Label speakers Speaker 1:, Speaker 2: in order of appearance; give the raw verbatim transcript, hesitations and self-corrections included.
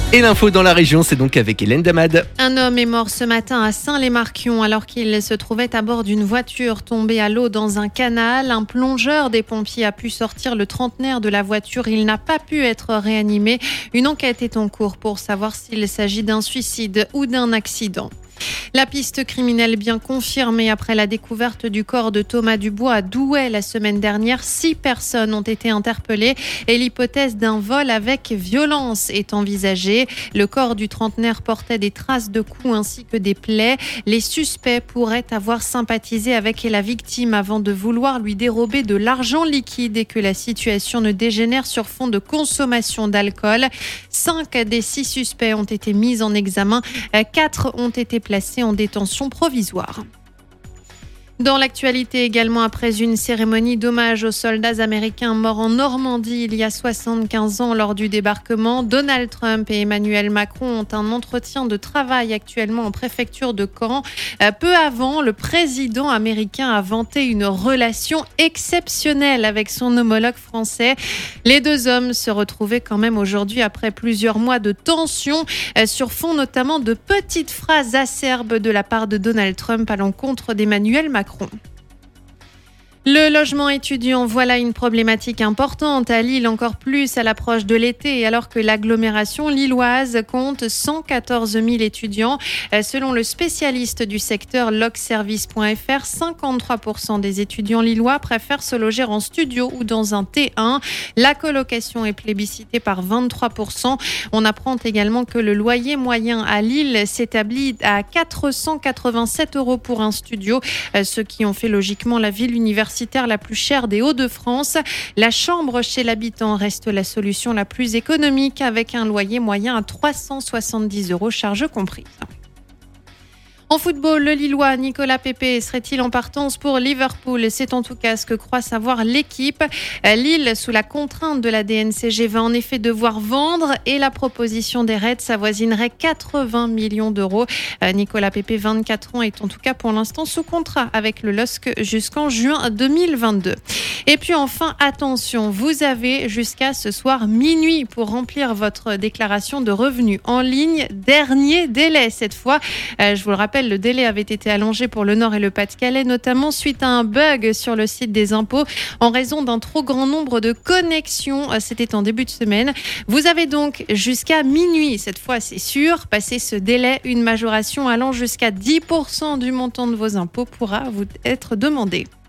Speaker 1: Et l'info dans la région, c'est donc avec Hélène Damad.
Speaker 2: Un homme est mort ce matin à Saint-Lez-Marquion alors qu'il se trouvait à bord d'une voiture tombée à l'eau dans un canal. Un plongeur des pompiers a pu sortir le trentenaire de la voiture. Il n'a pas pu être réanimé. Une enquête est en cours pour savoir s'il s'agit d'un suicide ou d'un accident. La piste criminelle bien confirmée après la découverte du corps de Thomas Dubois à Douai la semaine dernière. Six personnes ont été interpellées et l'hypothèse d'un vol avec violence est envisagée. Le corps du trentenaire portait des traces de coups ainsi que des plaies. Les suspects pourraient avoir sympathisé avec la victime avant de vouloir lui dérober de l'argent liquide et que la situation ne dégénère sur fond de consommation d'alcool. Cinq des six suspects ont été mis en examen. Quatre ont été placés en détention provisoire. Dans l'actualité également, après une cérémonie d'hommage aux soldats américains morts en Normandie il y a soixante-quinze ans lors du débarquement, Donald Trump et Emmanuel Macron ont un entretien de travail actuellement en préfecture de Caen. Peu avant, le président américain a vanté une relation exceptionnelle avec son homologue français. Les deux hommes se retrouvaient quand même aujourd'hui après plusieurs mois de tension sur fond notamment de petites phrases acerbes de la part de Donald Trump à l'encontre d'Emmanuel Macron. Le logement étudiant, voilà une problématique importante à Lille, encore plus à l'approche de l'été, alors que l'agglomération lilloise compte cent quatorze mille étudiants. Selon le spécialiste du secteur locservice point f r, cinquante-trois pour cent des étudiants lillois préfèrent se loger en studio ou dans un T un. La colocation est plébiscitée par vingt-trois pour cent. On apprend également que le loyer moyen à Lille s'établit à quatre cent quatre-vingt-sept euros pour un studio, ce qui en fait logiquement la ville universitaire la plus chère des Hauts-de-France. La chambre chez l'habitant reste la solution la plus économique avec un loyer moyen à trois cent soixante-dix euros, charges comprises. En football, le Lillois Nicolas Pepe serait-il en partance pour Liverpool ? C'est en tout cas ce que croit savoir l'équipe. Lille, sous la contrainte de la D N C G, va en effet devoir vendre et la proposition des Reds s'avoisinerait quatre-vingts millions d'euros. Nicolas Pepe, vingt-quatre ans, est en tout cas pour l'instant sous contrat avec le L O S C jusqu'en juin deux mille vingt-deux. Et puis enfin, attention, vous avez jusqu'à ce soir minuit pour remplir votre déclaration de revenus en ligne. Dernier délai cette fois. Je vous le rappelle, le délai avait été allongé pour le Nord et le Pas-de-Calais, notamment suite à un bug sur le site des impôts en raison d'un trop grand nombre de connexions. C'était en début de semaine. Vous avez donc jusqu'à minuit, cette fois c'est sûr, passé ce délai, une majoration allant jusqu'à dix pour cent du montant de vos impôts pourra vous être demandée.